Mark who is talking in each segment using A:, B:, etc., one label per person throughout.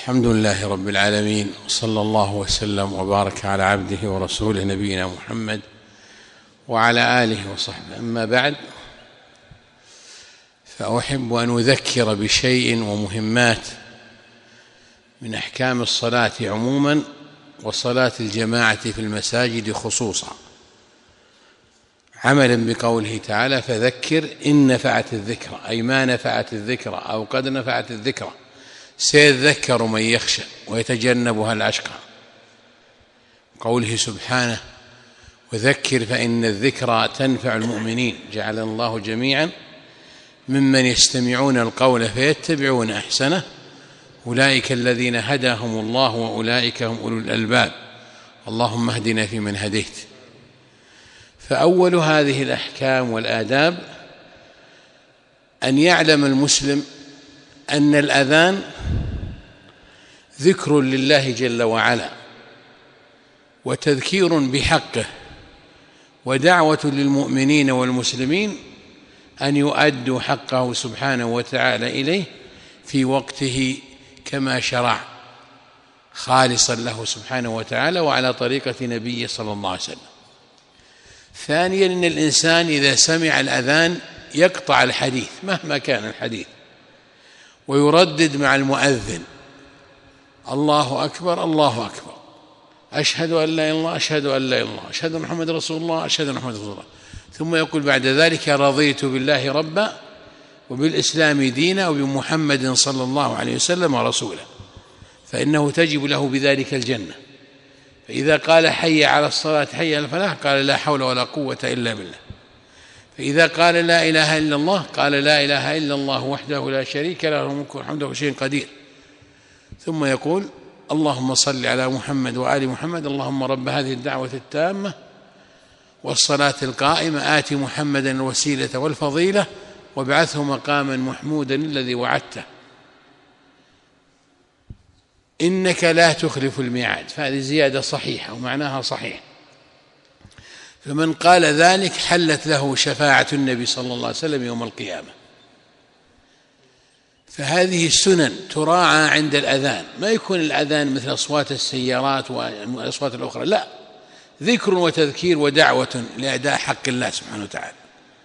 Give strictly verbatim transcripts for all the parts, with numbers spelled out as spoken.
A: الحمد لله رب العالمين، صلى الله وسلم وبارك على عبده ورسوله نبينا محمد وعلى آله وصحبه. أما بعد، فأحب أن أذكر بشيء ومهمات من أحكام الصلاة عموما وصلاة الجماعة في المساجد خصوصا، عملا بقوله تعالى: فذكر إن نفعت الذكرى، أي ما نفعت الذكرى أو قد نفعت الذكرى، سيذكر من يخشى ويتجنبها الأشقى. قوله سبحانه: وذكر فإن الذكرى تنفع المؤمنين، جعلنا الله جميعا ممن يستمعون القول فيتبعون أحسنه، أولئك الذين هداهم الله وأولئك هم أولو الألباب، اللهم اهدنا فيمن هديت. فأول هذه الأحكام والآداب أن يعلم المسلم أن الأذان ذكر لله جل وعلا وتذكير بحقه ودعوة للمؤمنين والمسلمين أن يؤدوا حقه سبحانه وتعالى إليه في وقته كما شرع، خالصا له سبحانه وتعالى وعلى طريقة نبيه صلى الله عليه وسلم. ثانيا، أن الإنسان إذا سمع الأذان يقطع الحديث مهما كان الحديث ويردد مع المؤذن: الله أكبر الله أكبر، أشهد أن لا إله إلا الله، أشهد أن لا إله إلا الله، أشهد أن محمد رسول الله، أشهد أن محمد رسول الله. ثم يقول بعد ذلك: رضيت بالله ربا وبالإسلام دينا وبمحمد صلى الله عليه وسلم رسولا، فإنه تجب له بذلك الجنة. فإذا قال: حي على الصلاة حي على الفلاح، قال: لا حول ولا قوة إلا بالله. فإذا قال: لا إله إلا الله، قال: لا إله إلا الله وحده لا شريك له، الملك والحمد وهو شيء قدير. ثم يقول: اللهم صل على محمد وآل محمد، اللهم رب هذه الدعوة التامة والصلاة القائمة، آت محمدا الوسيلة والفضيلة وابعثه مقاما محمودا الذي وعدته، إنك لا تخلف الميعاد. فهذه زيادة صحيحة ومعناها صحيح. فمن قال ذلك حلت له شفاعة النبي صلى الله عليه وسلم يوم القيامة. فهذه السنن تراعى عند الأذان، ما يكون الأذان مثل أصوات السيارات والأصوات الأخرى، لا، ذكر وتذكير ودعوة لأداء حق الله سبحانه وتعالى.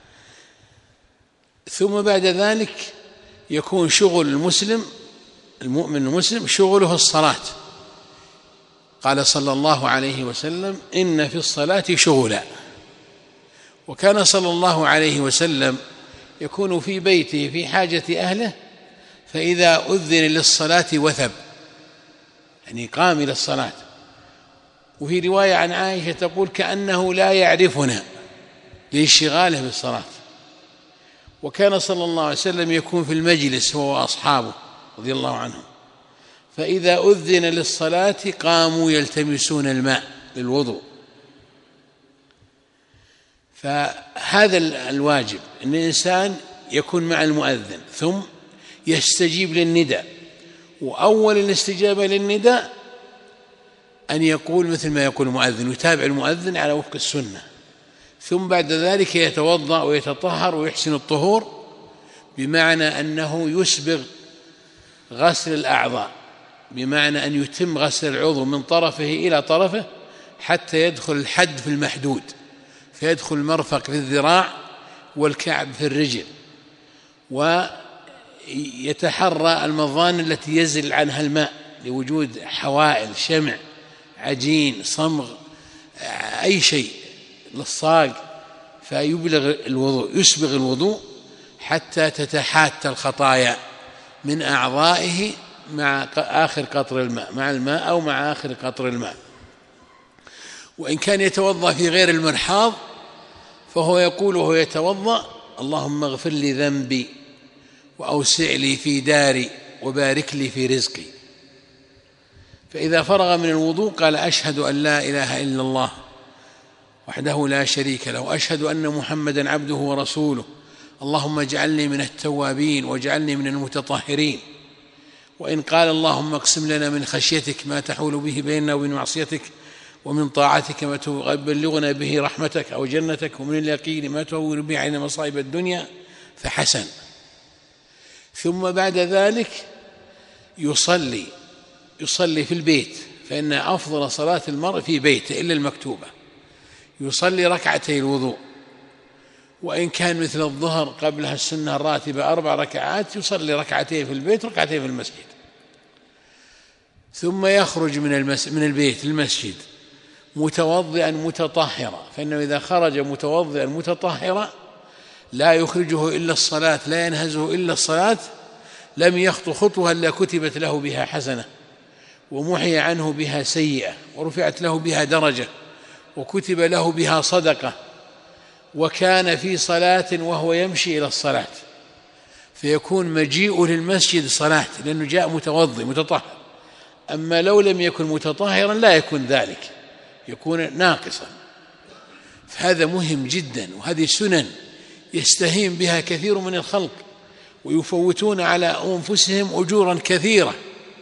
A: ثم بعد ذلك يكون شغل المسلم المؤمن المسلم شغله الصلاة. قال صلى الله عليه وسلم: إن في الصلاة شغلا. وكان صلى الله عليه وسلم يكون في بيته في حاجة أهله، فإذا أذن للصلاة وثب، يعني قام إلى الصلاة. وفي رواية عن عائشة تقول: كأنه لا يعرفنا لانشغاله بالصلاة. وكان صلى الله عليه وسلم يكون في المجلس هو وأصحابه رضي الله عنهم، فإذا أذن للصلاة قاموا يلتمسون الماء للوضوء. فهذا الواجب، أن الإنسان يكون مع المؤذن ثم يستجيب للنداء. وأول الاستجابة للنداء أن يقول مثل ما يقول المؤذن، يتابع المؤذن على وفق السنة. ثم بعد ذلك يتوضأ ويتطهر ويحسن الطهور، بمعنى أنه يسبغ غسل الأعضاء، بمعنى أن يتم غسل العضو من طرفه إلى طرفه حتى يدخل الحد في المحدود، فيدخل المرفق في الذراع والكعب في الرجل، ويتحرى المظان التي يزل عنها الماء لوجود حوائل، شمع، عجين، صمغ، أي شيء للصاق، فيبلغ الوضوء، يسبغ الوضوء حتى تتحات الخطايا من أعضائه مع آخر قطر الماء، مع الماء أو مع آخر قطر الماء. وإن كان يتوضأ في غير المرحاض فهو يقول وهو يتوضأ: اللهم اغفر لي ذنبي وأوسع لي في داري وبارك لي في رزقي. فإذا فرغ من الوضوء قال: أشهد أن لا إله إلا الله وحده لا شريك له، وأشهد أن محمدا عبده ورسوله، اللهم اجعلني من التوابين واجعلني من المتطهرين. وإن قال: اللهم اقسم لنا من خشيتك ما تحول به بيننا وبين معصيتك، ومن طاعتك ما تبلغنا به رحمتك أو جنتك، ومن اليقين ما تهون به علينا مصائب الدنيا، فحسن. ثم بعد ذلك يصلي يصلي في البيت، فإن أفضل صلاة المرء في بيته إلا المكتوبة، يصلي ركعتي الوضوء، وإن كان مثل الظهر قبلها السنة الراتبة أربع ركعات يصلي ركعتين في البيت ركعتين في المسجد، ثم يخرج من, المس... من البيت للمسجد متوضئا متطهرا، فإنه إذا خرج متوضئا متطهرا لا يخرجه إلا الصلاة، لا ينهزه إلا الصلاة، لم يخطو خطوة إلا كتبت له بها حسنة، ومحي عنه بها سيئة، ورفعت له بها درجة، وكتب له بها صدقة، وكان في صلاة وهو يمشي إلى الصلاة، فيكون مجيئه للمسجد صلاة لأنه جاء متوضئ متطهر. أما لو لم يكن متطهرا لا يكون ذلك، يكون ناقصا. فهذا مهم جدا، وهذه سنن يستهين بها كثير من الخلق ويفوتون على أنفسهم أجورا كثيرة.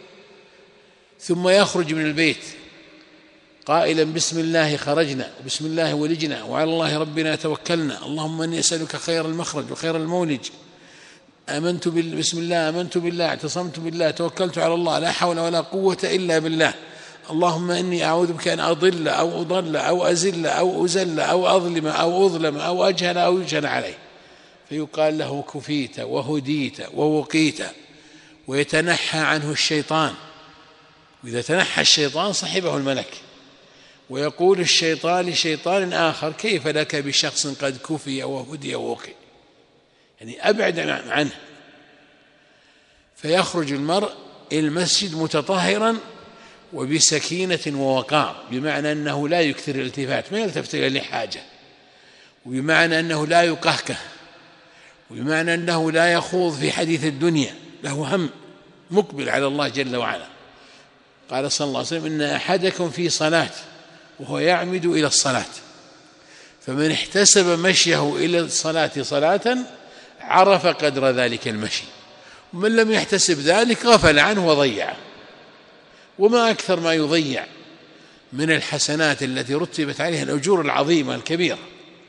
A: ثم يخرج من البيت قائلا بسم الله خرجنا وبسم الله ولجنا وعلى الله ربنا توكلنا، اللهم إني أسألك خير المخرج وخير المولج، آمنت بال... بسم الله آمنت بالله اعتصمت بالله توكلت على الله لا حول ولا قوة إلا بالله، اللهم إني أعوذ بك أن أضل أو أضل أو أزل أو أزل أو أظلم أو أظلم أو أجهل أو يجهل عليه، فيقال له كفيت وهديت ووقيت، ويتنحى عنه الشيطان، وإذا تنحى الشيطان صحبه الملك، ويقول الشيطان لشيطان آخر كيف لك بشخص قد كفي وهدي ووقي، يعني أبعد عنه. فيخرج المرء إلى المسجد متطهرا وبسكينة ووقار، بمعنى أنه لا يكثر الالتفات، ما يلتفت إلى حاجة، وبمعنى أنه لا يقهقه، وبمعنى أنه لا يخوض في حديث الدنيا، له هم مقبل على الله جل وعلا. قال صلى الله عليه وسلم إن أحدكم في صلاة وهو يعمد إلى الصلاة، فمن احتسب مشيه إلى الصلاة صلاة عرف قدر ذلك المشي، ومن لم يحتسب ذلك غفل عنه وضيعه. وما أكثر ما يضيع من الحسنات التي رتبت عليها الأجور العظيمة الكبيرة.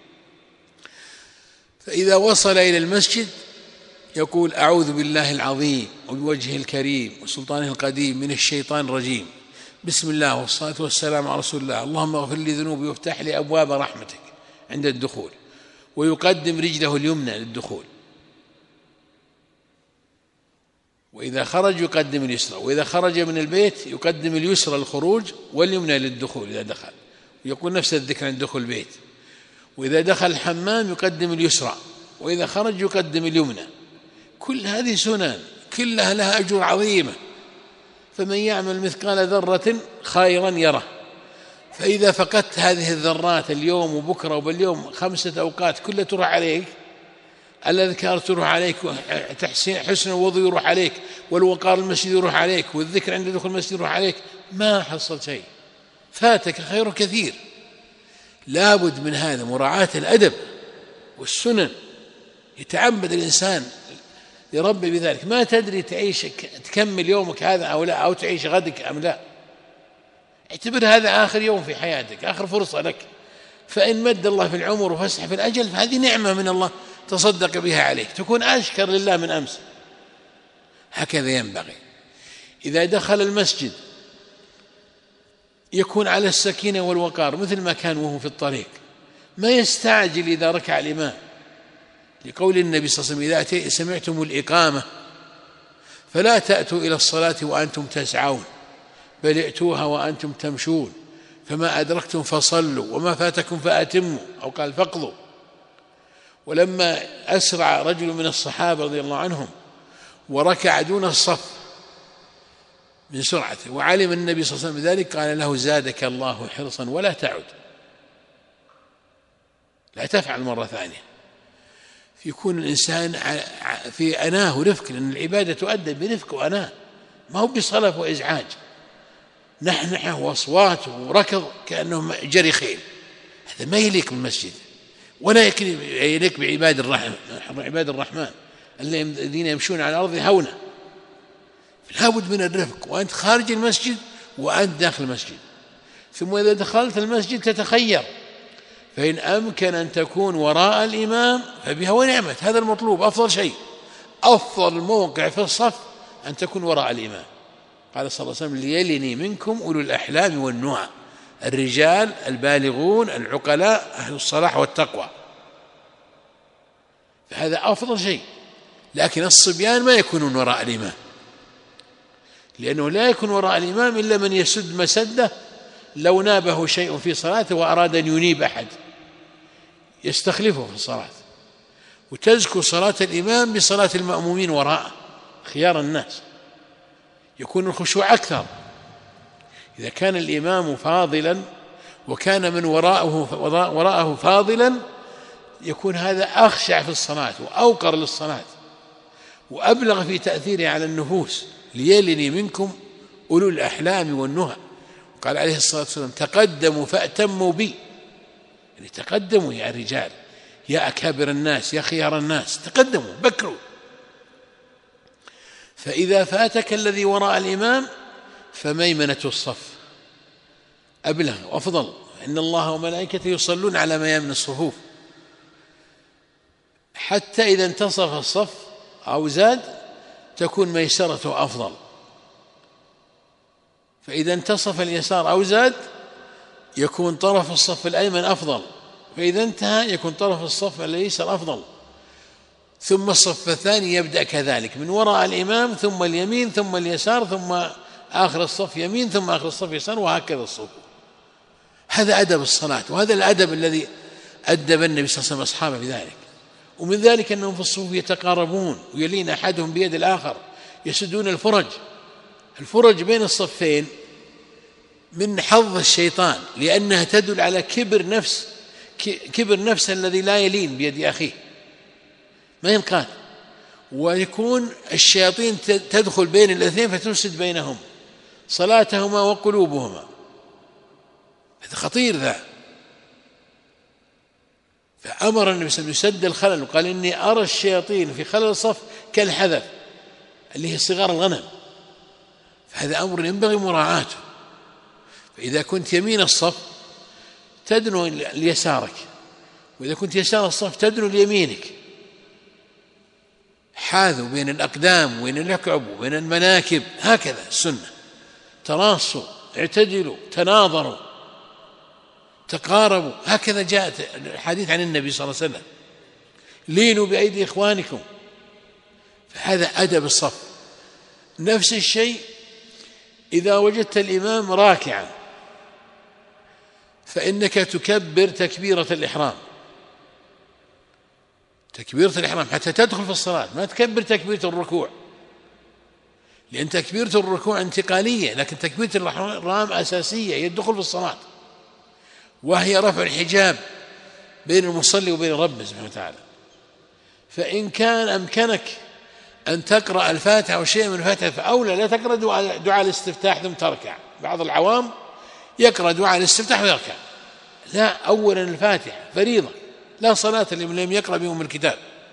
A: فإذا وصل إلى المسجد يقول أعوذ بالله العظيم وبوجهه الكريم وسلطانه القديم من الشيطان الرجيم، بسم الله والصلاة والسلام على رسول الله، اللهم اغفر لي ذنوبي وافتح لي أبواب رحمتك عند الدخول، ويقدم رجله اليمنى للدخول، وإذا خرج يقدم اليسرى، وإذا خرج من البيت يقدم اليسرى للخروج واليمنى للدخول إذا دخل، ويقول نفس الذكر عند دخول البيت، وإذا دخل الحمام يقدم اليسرى، وإذا خرج يقدم اليمنى. كل هذه سنن كلها لها أجور عظيمة، فمن يعمل مثقال ذرة خيرا يره. فإذا فقدت هذه الذرات اليوم وبكرة وباليوم خمسة أوقات كلها تروح عليك، الأذكار تروح عليك، حسن الوضوء يروح عليك، والوقار المسجد يروح عليك، والذكر عند دخول المسجد يروح عليك، ما حصل شيء، فاتك خير كثير. لابد من هذا مراعاة الأدب والسنن، يتعبد الإنسان لربه بذلك. ما تدري تعيش تكمل يومك هذا أو لا، أو تعيش غدك أم لا، اعتبر هذا آخر يوم في حياتك، آخر فرصة لك، فإن مد الله في العمر وفسح في الأجل فهذه نعمة من الله تصدق بها عليك، تكون أشكر لله من أمس. هكذا ينبغي. إذا دخل المسجد يكون على السكينة والوقار مثل ما كان وهو في الطريق، ما يستعجل إذا ركع الإمام، لقول النبي صلى الله عليه وسلم إذا سمعتم الإقامة فلا تأتوا إلى الصلاة وأنتم تسعون، بل ائتوها وأنتم تمشون، فما أدركتم فصلوا وما فاتكم فأتموا، أو قال فاقضوا. ولما أسرع رجل من الصحابة رضي الله عنهم وركع دون الصف من سرعته وعلم النبي صلى الله عليه وسلم ذلك قال له زادك الله حرصا ولا تعد، لا تفعل مرة ثانية. يكون الإنسان في أناه ورفق، لأن العبادة تؤدى برفق وأناه، ما هو بصلف وإزعاج، نحنحة وأصوات وركض كأنه جري خيل، هذا ما يليق بالمسجد ولا يليق بعباد الرحمن عباد الرحمن الذين يمشون على الأرض هونا. لابد من الرفق وأنت خارج المسجد وأنت داخل المسجد. ثم إذا دخلت المسجد تتخير، فإن أمكن أن تكون وراء الإمام فبها ونعمت، هذا المطلوب، أفضل شيء، أفضل موقع في الصف أن تكون وراء الإمام، قال صلى الله عليه وسلم ليلني منكم أولو الأحلام والنهى، الرجال البالغون العقلاء أهل الصلاح والتقوى، فهذا أفضل شيء. لكن الصبيان ما يكونون وراء الإمام، لأنه لا يكون وراء الإمام إلا من يسد مسده لو نابه شيء في صلاته وأراد أن ينيب أحد يستخلفه في الصلاة، وتزكو صلاة الإمام بصلاة المأمومين وراءه خيار الناس، يكون الخشوع أكثر. إذا كان الإمام فاضلا وكان من وراءه وراءه فاضلا يكون هذا أخشع في الصلاة وأوقر للصلاة وأبلغ في تأثيره على النفوس. ليلني منكم أولو الأحلام والنهى. قال عليه الصلاة والسلام تقدموا فأتموا بي، يعني تقدموا يا رجال، يا أكابر الناس، يا خيار الناس، تقدموا بكروا. فإذا فاتك الذي وراء الإمام فميمنة الصف أبلغ وأفضل، إن الله وملائكته يصلون على ميامن الصفوف، حتى إذا انتصف الصف أو زاد تكون ميسرته أفضل، فإذا انتصف اليسار أو زاد يكون طرف الصف الأيمن أفضل، فإذا انتهى يكون طرف الصف الأيسر أفضل. ثم الصف الثاني يبدأ كذلك من وراء الإمام، ثم اليمين، ثم اليسار، ثم آخر الصف يمين، ثم آخر الصف يسار، وهكذا الصف. هذا أدب الصلاة، وهذا الأدب الذي أدب النبي صلى الله عليه وسلم أصحابه بذلك. ومن ذلك أنهم في الصفوف يتقاربون ويلين أحدهم بيد الآخر، يسدون الفرج. الفرج بين الصفين من حظ الشيطان، لأنها تدل على كبر نفس كبر نفس الذي لا يلين بيد أخيه، ما ينقاد، ويكون الشياطين تدخل بين الاثنين فتفسد بينهم صلاتهما وقلوبهما. هذا خطير ذا. فأمر النبي صلى الله عليه وسلم يسد الخلل، وقال إني أرى الشياطين في خلل الصف كالحذف اللي هي صغار الغنم، فهذا أمر ينبغي مراعاته. فإذا كنت يمين الصف تدنو ليسارك، وإذا كنت يسار الصف تدنو ليمينك، حاذوا بين الأقدام وبين الأكعب وبين المناكب، هكذا السنة. تراصوا، اعتدلوا، تناظروا، تقاربوا، هكذا جاءت الحديث عن النبي صلى الله عليه وسلم. لينوا بأيدي إخوانكم، فهذا أدب الصف. نفس الشيء إذا وجدت الإمام راكعا فإنك تكبر تكبيرة الإحرام، تكبيرة الإحرام حتى تدخل في الصلاة، ما تكبر تكبيرة الركوع، لأن تكبيرة الركوع انتقالية، لكن تكبيرة الإحرام أساسية، هي الدخول في الصلاة، وهي رفع الحجاب بين المصلي وبين ربه سبحانه وتعالى. فإن كان أمكنك أن تقرأ الفاتحة أو شيء من الفاتحة فأولى لا تقرأ دعاء الاستفتاح ثم تركع. بعض العوام يقرأ دعاء الاستفتاح ويركع، لا، أولا الفاتحة فريضة، لا صلاة لمن لم يقرأ بأم الكتاب.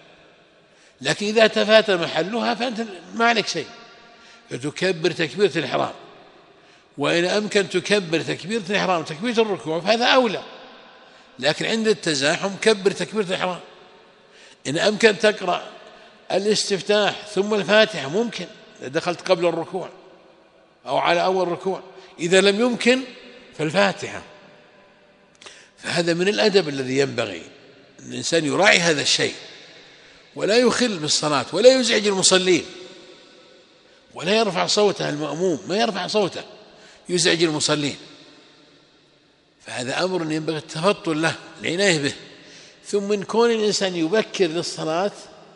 A: لكن إذا تفات محلها فأنت ما عليك شيء، فتكبر تكبيرة الإحرام، وإن أمكن تكبر تكبيرة الإحرام تكبيرة الركوع فهذا أولى، لكن عند التزاحم كبر تكبيرة الإحرام. إن أمكن تقرأ الاستفتاح ثم الفاتحة ممكن، دخلت قبل الركوع أو على أول ركوع. إذا لم يمكن فالفاتحة. فهذا من الأدب الذي ينبغي أن الإنسان يراعي هذا الشيء، ولا يخل بالصلاة، ولا يزعج المصلين، ولا يرفع صوته المأموم، ما يرفع صوته يزعج المصلين. فهذا أمر ينبغي التفطن له، العناية به. ثم من كون الإنسان يبكر للصلاة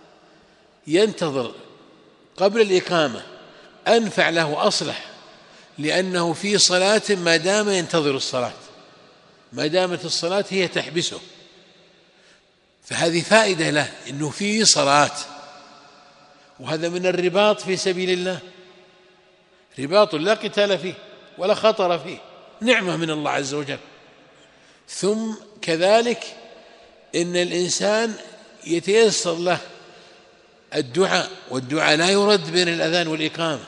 A: ينتظر قبل الإقامة أنفع له وأصلح، لأنه في صلاة ما دام ينتظر الصلاة، ما دامت الصلاة هي تحبسه، فهذه فائدة له إنه في صلاة. وهذا من الرباط في سبيل الله، رباط لا قتال فيه ولا خطر فيه، نعمة من الله عز وجل. ثم كذلك إن الإنسان يتيسر له الدعاء، والدعاء لا يرد بين الأذان والإقامة،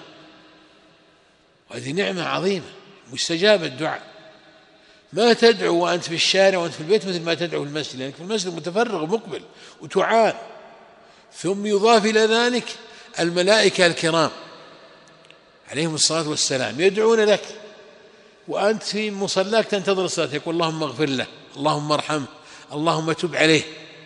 A: وهذه نعمة عظيمة مستجاب الدعاء. ما تدعو وأنت في الشارع وأنت في البيت مثل ما تدعو في المسجد، لأنك في المسجد متفرغ مقبل وتعان. ثم يضاف إلى ذلك الملائكة الكرام عليهم الصلاة والسلام يدعون لك وأنت في مصلاك تنتظر الصلاة، يقول اللهم اغفر له، اللهم ارحمه، اللهم تب عليه،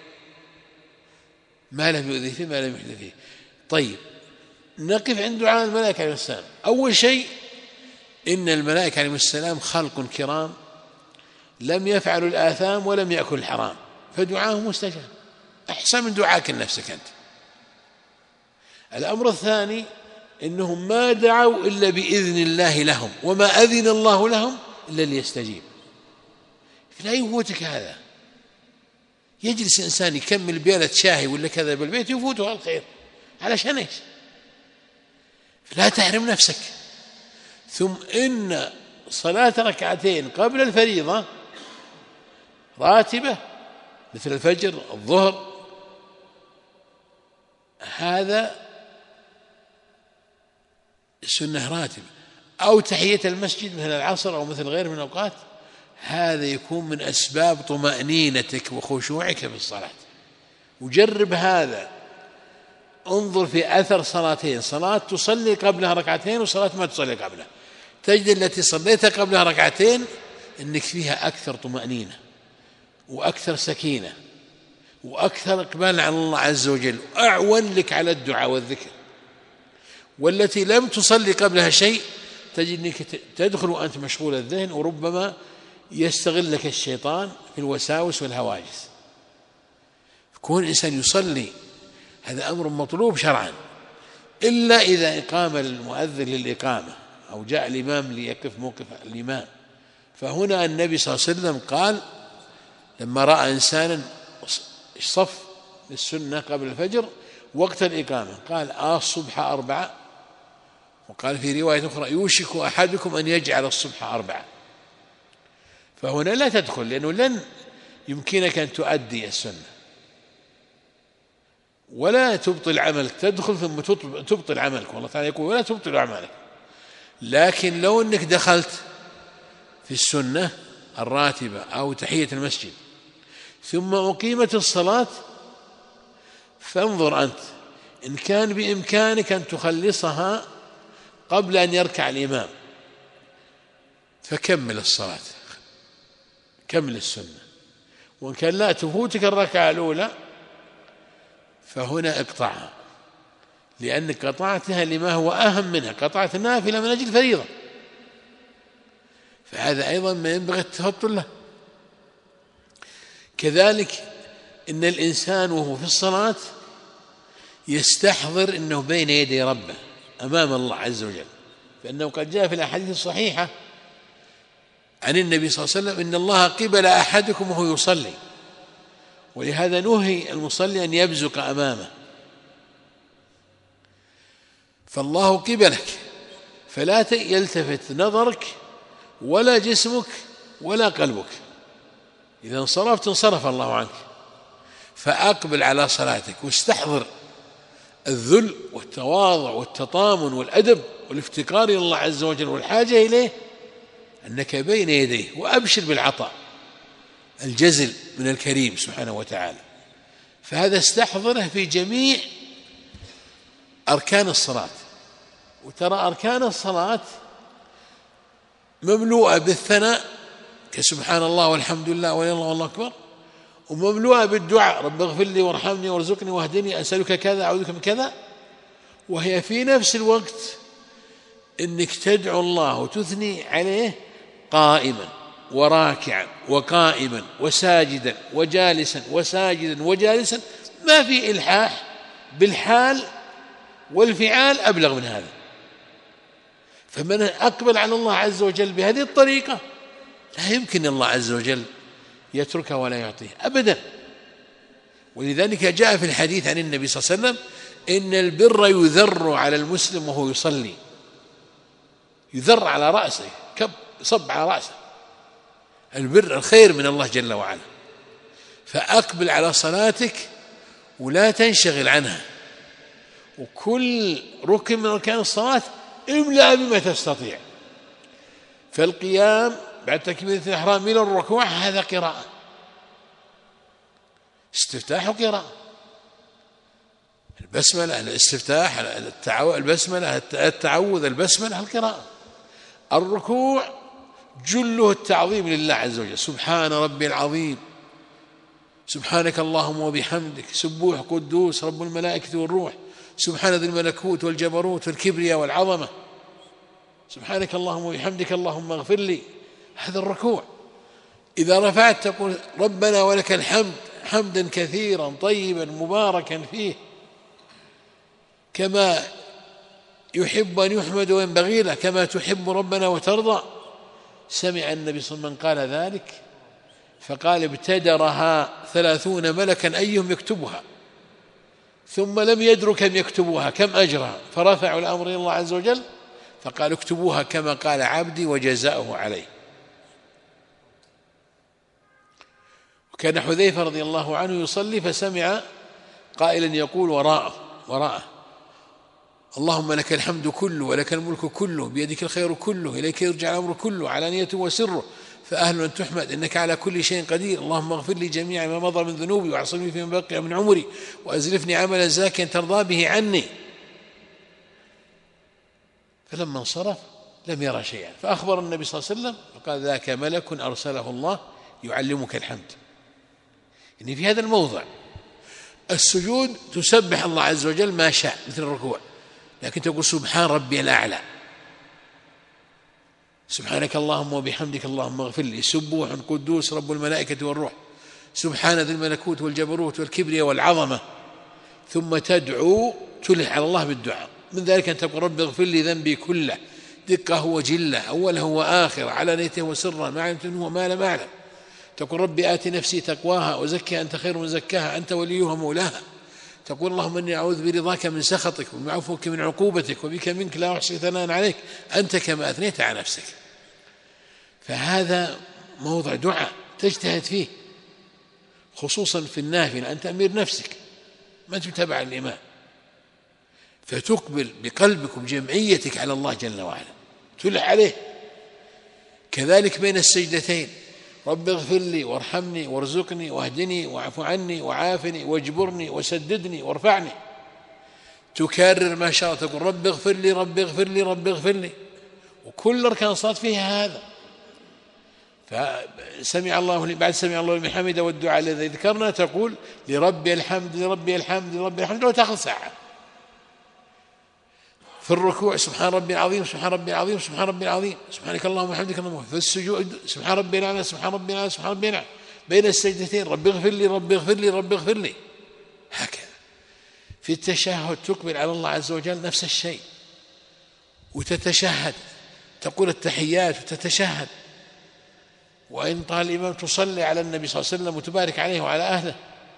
A: ما لم يؤذي فيه ما لم يحدث فيه. طيب نقف عند دعاء الملائكة عليهم السلام. أول شيء إن الملائكة عليهم السلام خلق كرام لم يفعلوا الآثام ولم يأكلوا الحرام، فدعاهم مستجاب أحسن من دعاك لنفسك أنت. الأمر الثاني إنهم ما دعوا إلا بإذن الله لهم، وما أذن الله لهم إلا ليستجيب. لا يفوتك هذا، يجلس إنسان يكمل بيالة شاهي ولا كذا بالبيت يفوته الخير، علشان إيش؟ لا تحرم نفسك. ثم إن صلاة ركعتين قبل الفريضة راتبة مثل الفجر الظهر، هذا سنة راتبة، أو تحية المسجد مثل العصر أو مثل غيره من الأوقات، هذا يكون من أسباب طمأنينتك وخشوعك في الصلاة. وجرب هذا، انظر في أثر صلاتين، صلاة تصلي قبلها ركعتين وصلاة ما تصلي قبلها، تجد التي صليتها قبلها ركعتين إنك فيها أكثر طمأنينة وأكثر سكينة وأكثر إقبال على الله عز وجل، أعون لك على الدعاء والذكر. والتي لم تصلي قبلها شيء تجد أنك تدخل وأنت مشغول الذهن، وربما يستغلك الشيطان في الوساوس والهواجس. كون إنسان يصلي هذا أمر مطلوب شرعا، إلا إذا إقام المؤذن للإقامة أو جاء الإمام ليقف موقف الإمام. فهنا النبي صلى الله عليه وسلم قال لما رأى إنسانا صف للسنة قبل الفجر وقت الإقامة قال آه الصبح أربعة، وقال في رواية أخرى يوشك أحدكم أن يجعل الصبح أربعة. فهنا لا تدخل، لأنه لن يمكنك أن تؤدي السنة ولا تبطل عملك، تدخل ثم تبطل عملك، والله تعالى يقول ولا تبطل أعمالك. لكن لو أنك دخلت في السنة الراتبة أو تحية المسجد ثم أقيمت الصلاة، فانظر أنت إن كان بإمكانك أن تخلصها قبل أن يركع الإمام فكمل الصلاة، كمل السنة. وإن كان لا تفوتك الركعة الأولى فهنا اقطعها، لأنك قطعتها لما هو أهم منها، قطعت النافلة من أجل الفريضة، فهذا أيضا ما ينبغي التفطن له. كذلك إن الإنسان وهو في الصلاة يستحضر أنه بين يدي ربه أمام الله عز وجل، فإنه قد جاء في الأحاديث الصحيحة عن النبي صلى الله عليه وسلم إن الله قبل أحدكم وهو يصلي، ولهذا نهي المصلي أن يبزق أمامه، فالله قبلك فلا يلتفت نظرك ولا جسمك ولا قلبك، إذا انصرفت انصرف الله عنك. فأقبل على صلاتك واستحضر الذل والتواضع والتطامن والأدب والافتقار إلى الله عز وجل والحاجة إليه، أنك بين يديه، وأبشر بالعطاء الجزل من الكريم سبحانه وتعالى. فهذا استحضره في جميع أركان الصلاة. وترى أركان الصلاة مملوءة بالثناء كسبحان الله والحمد لله ولا الله والله أكبر، ومملوءة بالدعاء رب اغفر لي وارحمني وارزقني واهدني أسألك كذا أعوذ بك من كذا، وهي في نفس الوقت إنك تدعو الله وتثني عليه قائما وراكعا وقائما وساجدا وجالسا وساجدا وجالسا، ما في إلحاح بالحال والفعال أبلغ من هذا. فمن أقبل على الله عز وجل بهذه الطريقة لا يمكن الله عز وجل يتركه ولا يعطيه أبدا. ولذلك جاء في الحديث عن النبي صلى الله عليه وسلم إن البر يذر على المسلم وهو يصلي، يذر على رأسه، كب صب على رأسه، البر الخير من الله جل وعلا. فأقبل على صلاتك ولا تنشغل عنها، وكل ركن من أركان الصلاة املأ بما تستطيع. فالقيام بعد تكبيرة الإحرام إلى الركوع هذا قراءة، استفتاح قراءة، البسملة الاستفتاح، البسملة التعوذ، البسملة القراءة. الركوع جله التعظيم لله عز وجل، سبحان ربي العظيم، سبحانك اللهم وبحمدك، سبوح قدوس رب الملائكة والروح، سبحان ذي الملكوت والجبروت والكبرياء والعظمة، سبحانك اللهم وبحمدك اللهم اغفر لي. هذا الركوع. إذا رفعت تقول ربنا ولك الحمد حمدا كثيرا طيبا مباركا فيه كما يحب أن يحمد وينبغي له، كما تحب ربنا وترضى. سمع النبي صلى الله عليه وسلم قال ذلك فقال ابتدرها ثلاثون ملكا أيهم يكتبها، ثم لم يدروا كم يكتبوها كم أجرها، فرفعوا الأمر إلى الله عز وجل فقال اكتبوها كما قال عبدي وجزاؤه عليه. وكان حذيفة رضي الله عنه يصلي فسمع قائلا يقول وراءه وراءه اللهم لك الحمد كله ولك الملك كله بيدك الخير كله إليك يرجع الأمر كله علانيته وسره فأهل أن تحمد إنك على كل شيء قدير، اللهم اغفر لي جميع ما مضى من ذنوبي واعصمني فيما بقي من عمري وأزلفني عملا زاكيا ترضى به عني. فلما انصرف لم يرى شيئا فأخبر النبي صلى الله عليه وسلم فقال ذاك ملك أرسله الله يعلمك الحمد. يعني في هذا الموضع السجود تسبح الله عز وجل ما شاء مثل الركوع، لكن تقول سبحان ربي الأعلى، سبحانك اللهم وبحمدك اللهم اغفر لي، سبوح قدوس رب الملائكة والروح، سبحان ذي الملكوت والجبروت والكبرياء والعظمة. ثم تدعو تلح على الله بالدعاء، من ذلك أن تقول رب اغفر لي ذنبي كله دقه وجله أوله وآخره علانيته وسره ما علمت منه وما لم أعلم. تقول ربي آت نفسي تقواها وزكها أنت خير من زكاها أنت وليها مولاها. تقول اللهم إني أعوذ برضاك من سخطك وبعفوك من عقوبتك وبك منك لا أحصي ثناء عليك أنت كما أثنيت على نفسك. فهذا موضع دعاء تجتهد فيه خصوصا في النافلة، أنت أمير نفسك ما تتبع الإمام، فتقبل بقلبك وبجمعيتك على الله جل وعلا تلح عليه. كذلك بين السجدتين رب اغفر لي وارحمني وارزقني واهدني واعف عني وعافني واجبرني وسددني وارفعني، تكرر ما شاء تقول رب اغفر لي رب اغفر لي رب اغفر لي، وكل أركان الصلاة فيها هذا. فسمع الله بعد سمع الله لمن حمده والدعاء الذي ذكرنا تقول لربي الحمد لربي الحمد لربي الحمد لو تأخذ ساعة. في الركوع سبحان ربي العظيم سبحان ربي العظيم سبحان ربي العظيم سبحانك اللهم وبحمدك اللهم. في السجود سبحان ربي الأعلى سبحان ربي الأعلى سبحان ربي الأعلى. بين السجدتين رب اغفر لي رب اغفر لي رب اغفر لي. هكذا في التشهد تقبل على الله عز وجل نفس الشيء وتتشهد تقول التحيات وتتشهد، وإن طال الإمام تصلي على النبي صلى الله عليه وسلم وتبارك عليه وعلى أهله.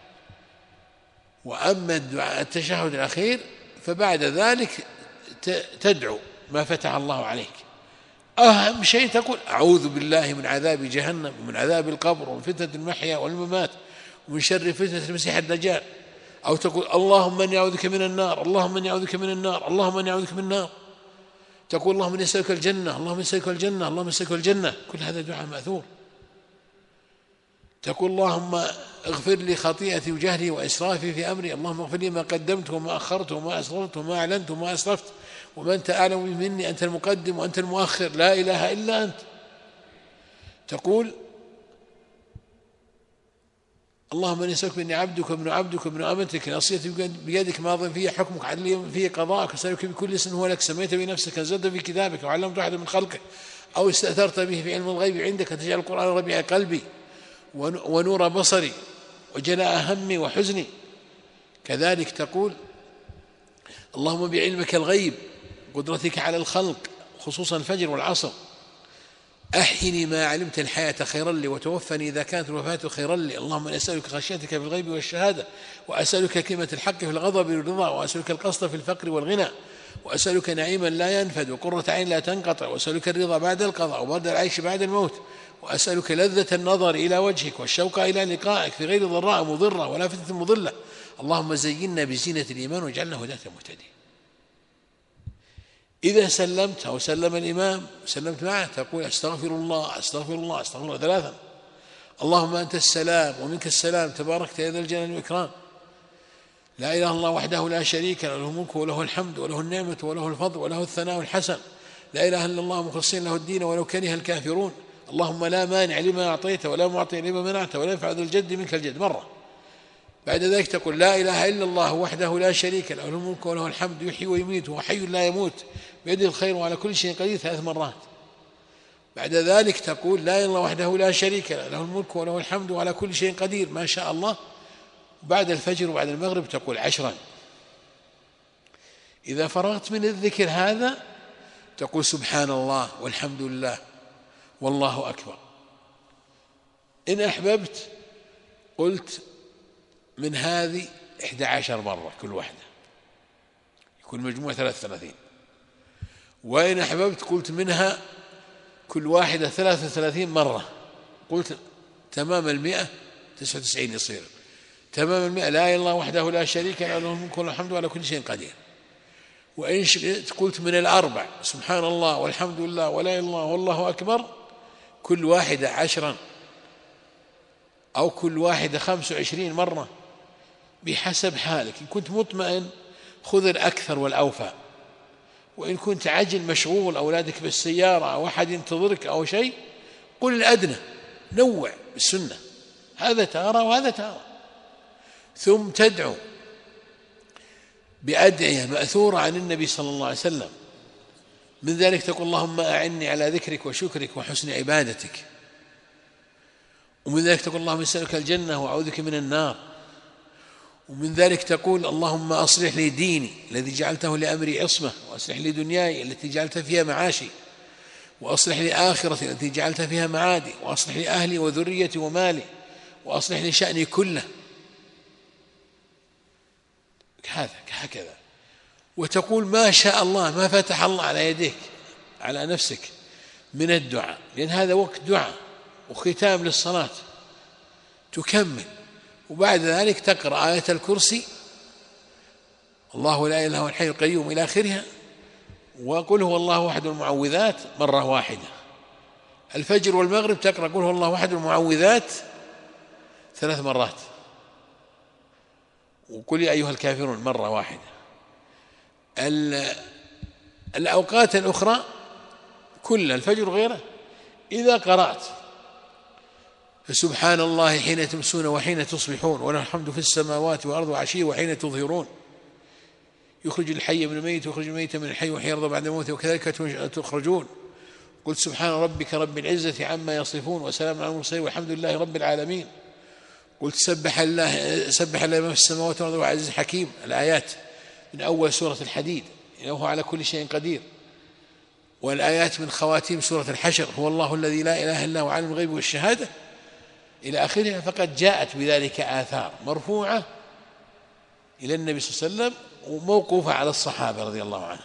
A: وأما الدعاء التشهد الأخير فبعد ذلك تدعو ما فتح الله عليك. أهم شيء تقول أعوذ بالله من عذاب جهنم ومن عذاب القبر ومن فتنة المحيا والممات ومن شر فتنة المسيح الدجال، أو تقول اللهم إني أعوذ بك من النار اللهم إني أعوذ بك من النار اللهم إني أعوذ بك من النار. تقول اللهم إني أسألك الجنة اللهم إني أسألك الجنة اللهم أسألك الجنة. كل هذا دعاء مأثور. تقول اللهم اغفر لي خطيئتي وجهلي وإسرافي في أمري اللهم اغفر لي ما قدمت وما أخرت وما أسررت وما أعلنت وما أسرفت وما أنت أعلم مني أنت المقدم وأنت المؤخر لا إله إلا أنت. تقول اللهم إني أسألك إني عبدك وابن عبدك وابن أمتك ناصيتي بيدك ماض في حكمك عدل في قضاءك أسألك بكل اسم هو لك سميت بنفسك أنزلت في كتابك وعلمت أحد من خلقك أو استأثرت به في علم الغيب عندك أن تجعل القرآن ربيع قلبي ونور بصري وجلاء همي وحزني. كذلك تقول اللهم بعلمك الغيب قدرتك على الخلق خصوصا الفجر والعصر أحيني ما علمت الحياة خيرا لي وتوفني إذا كانت الوفاة خيرا لي. اللهم أسألك خشيتك في الغيب والشهادة وأسألك كلمة الحق في الغضب والرضا وأسألك القصد في الفقر والغنى وأسألك نعيما لا ينفد وقرة عين لا تنقطع وأسألك الرضا بعد القضاء وبرد العيش بعد الموت وأسألك لذة النظر إلى وجهك والشوق إلى لقائك في غير ضراء مضرة ولا فتنة مضلة. اللهم زينا بزينة الإيمان واجعلنا هداة مهتدين. إذا سلمت أو سلم الإمام سلمت معه تقول أستغفر الله أستغفر الله أستغفر الله ثلاثا. اللهم أنت السلام ومنك السلام تباركت يا ذا الجلال والإكرام لا إله إلا الله وحده لا شريك له، له الملك وله الحمد وله النعمة وله الفضل وله الثناء الحسن. لا إله إلا الله مخلصين له الدين ولو كره الكافرون. اللهم لا مانع لما أعطيت ولا معطي لما منعت ولا ينفع ذا الجد منك الجد، مرة. بعد ذلك تقول لا إله إلا الله وحده لا شريك له، له الملك وله الحمد يحيي ويميت وهو حي لا يموت بيده الخير وعلى كل شيء قدير، ثلاث مرات. بعد ذلك تقول لا إله إلا الله وحده لا شريك له، له الملك وله الحمد وعلى كل شيء قدير، ما شاء الله. بعد الفجر وبعد المغرب تقول عشرا. إذا فرغت من الذكر هذا تقول سبحان الله والحمد لله والله أكبر. إن أحببت قلت من هذه إحدى عشر مرة كل واحدة، يكون مجموع ثلاث ثلاثين. وإن أحببت قلت منها كل واحدة ثلاثة وثلاثين مرة، قلت تمام المئة تسعة وتسعين يصير تمام المئة. لا إله إلا الله وحده لا شريك له، له الملك وله الحمد على كل شيء قدير. وإن شئت قلت من الأربع سبحان الله والحمد لله ولا إله إلا الله والله أكبر كل واحدة عشرا، أو كل واحدة خمس وعشرين مرة بحسب حالك. إن كنت مطمئن خذ الأكثر والأوفى، وإن كنت عجل مشغول أولادك بالسيارة أو أحد ينتظرك أو شيء قل الأدنى، نوع بالسنة، هذا تارة وهذا تارة. ثم تدعو بأدعية مأثورة عن النبي صلى الله عليه وسلم. من ذلك تقول اللهم أعني على ذكرك وشكرك وحسن عبادتك. ومن ذلك تقول اللهم أسألك الجنة وأعوذك من النار. ومن ذلك تقول اللهم أصلح لي ديني الذي جعلته لأمري عصمة، وأصلح لي دنياي التي جعلت فيها معاشي، وأصلح لي آخرتي التي جعلت فيها معادي، وأصلح لي أهلي وذريتي ومالي، وأصلح لي شأني كله. هذا هكذا. وتقول ما شاء الله ما فتح الله على يديك على نفسك من الدعاء، لأن هذا وقت دعاء وختام للصلاة. تكمل، وبعد ذلك تقرأ آية الكرسي الله لا إله إلا هو الحي القيوم إلى آخرها، وقل هو الله أحد المعوذات مرة واحدة. الفجر والمغرب تقرأ قل هو الله أحد المعوذات ثلاث مرات، وقل يا أيها الكافرون مرة واحدة. الأوقات الأخرى كل الفجر غيره إذا قرأت فسبحان الله حين تمسون وحين تصبحون وله الحمد في السماوات والأرض وعشيا وحين تظهرون، يخرج الحي من الميت ويخرج الميت من الحي وحين يرضى بعد موته وكذلك تخرجون. قلت سبحان ربك رب العزة عما يصفون وسلام على المرسلين والحمد لله رب العالمين. قلت سبح الله سبح الله ما في السماوات والأرض وعزيز حكيم، الآيات من أول سورة الحديد إنه على كل شيء قدير، والآيات من خواتيم سورة الحشر هو الله الذي لا إله إلا هو عالم الغيب والشهادة إلى آخرها. فقد جاءت بذلك آثار مرفوعة إلى النبي صلى الله عليه وسلم وموقوفة على الصحابة رضي الله عنهم.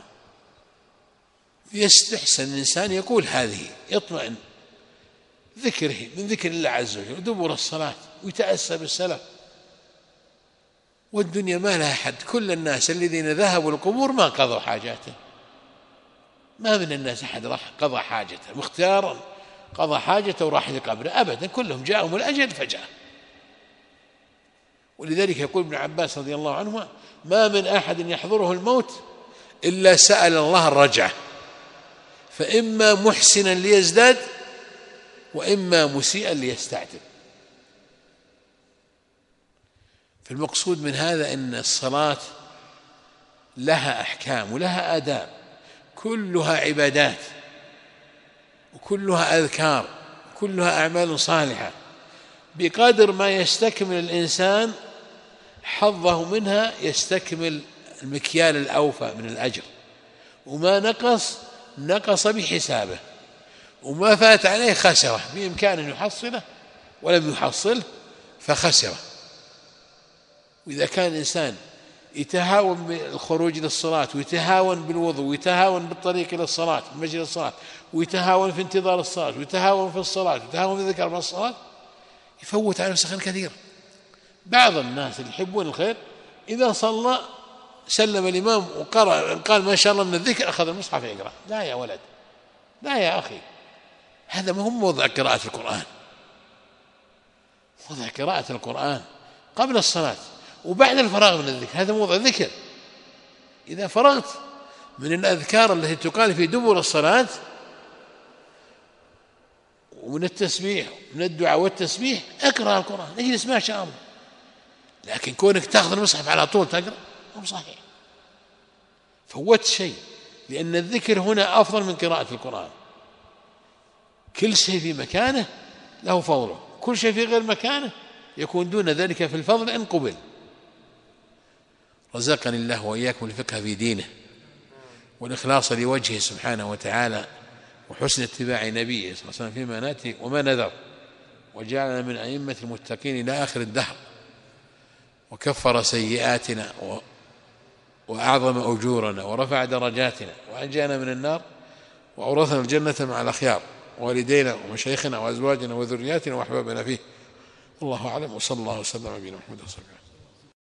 A: يستحسن الإنسان يقول هذه، يطمئن ذكره من ذكر الله عز وجل دبر الصلاة ويتأسى بالسلف. والدنيا ما لها حد، كل الناس الذين ذهبوا القبور ما قضوا حاجاته، ما من الناس أحد راح قضى حاجته مختارا قضى حاجته وراح لقبره أبدا، كلهم جاءهم الأجل فجأة. ولذلك يقول ابن عباس رضي الله عنهما ما من أحد يحضره الموت إلا سأل الله الرجعة، فإما محسنا ليزداد وإما مسيئا ليستعتب. فالمقصود من هذا أن الصلاة لها أحكام ولها آداب، كلها عبادات وكلها أذكار كلها أعمال صالحة، بقدر ما يستكمل الإنسان حظه منها يستكمل المكيال الأوفى من الأجر، وما نقص نقص بحسابه، وما فات عليه خسره، بإمكانه أن يحصله ولم يحصله فخسره. وإذا كان الإنسان يتهاون بالخروج للصلاة ويتهاون بالوضوء ويتهاون بالطريق إلى الصلاة من مجلس الصلاة ويتهاون في انتظار الصلاة ويتهاون في الصلاة ويتهاون في ذكر من الصلاة، يفوت على نفسه خير كثير. بعض الناس اللي يحبون الخير إذا صلى سلم الإمام وقرأ قال ما شاء الله من الذكر أخذ المصحف يقرأ. لا يا ولد، لا يا أخي، هذا ما هو موضع قراءة القرآن. موضع قراءة القرآن قبل الصلاة، وبعد الفراغ من الذكر، هذا موضع ذكر. إذا فرغت من الأذكار التي تقال في دبر الصلاة ومن التسبيح من الدعاء والتسبيح اقرأ القرآن، اجلس ما شاء الله. لكن كونك تأخذ المصحف على طول تقرأ مو صحيح، فوت شيء، لأن الذكر هنا أفضل من قراءة القرآن. كل شيء في مكانه له فضله، كل شيء في غير مكانه يكون دون ذلك في الفضل إن قبل. رزقني الله وإياكم الفقه في دينه والإخلاص لوجهه سبحانه وتعالى وحسن اتباع نبيه صلى الله عليه وسلم فيما ناتي وما نذر، وجعلنا من أئمة المتقين إلى آخر الدهر، وكفر سيئاتنا وأعظم أجورنا ورفع درجاتنا وأنجانا من النار وأورثنا الجنة مع الأخيار، والدينا ومشايخنا وأزواجنا وذرياتنا وأحبابنا فيه. الله أعلم، وصلى الله وسلم على نبينا محمد صلى الله عليه وسلم.